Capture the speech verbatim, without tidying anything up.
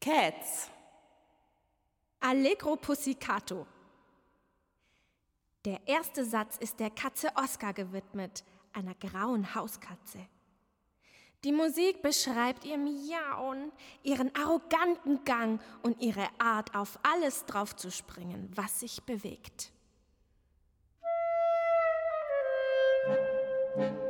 Cats. Allegro Pussycato. Der erste Satz ist der Katze Oskar gewidmet, einer grauen Hauskatze. Die Musik beschreibt ihr Miauen, ihren arroganten Gang und ihre Art, auf alles draufzuspringen, was sich bewegt.